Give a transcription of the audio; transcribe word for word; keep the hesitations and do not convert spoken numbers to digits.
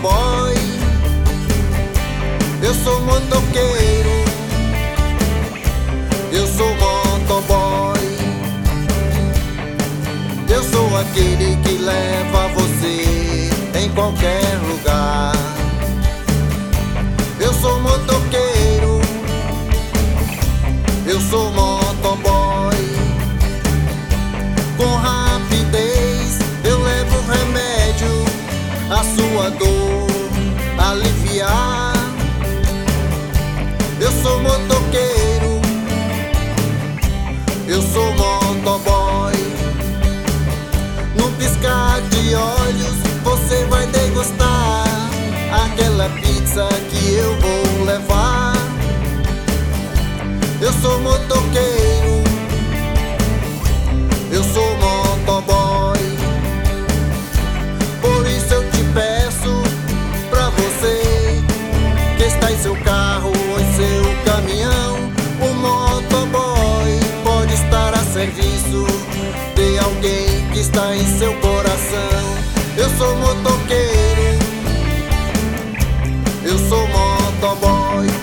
motoboy. Eu sou motoqueiro, eu sou motoboy. Eu sou aquele que leva você em qualquer lugar. Eu sou motoqueiro, eu sou motoboy. Com rapidez eu levo remédio, a sua dor aliviar. Eu sou motoqueiro, eu sou motoboy. Num piscar de olhos você vai degustar aquela pizza que eu vou levar. Eu sou motoqueiro, eu sou motoboy. Por isso eu te peço pra você que está em seu carro ou em seu caminhão, o motoboy pode estar a serviço de alguém que está em seu coração. Eu sou motoqueiro, eu sou motoboy.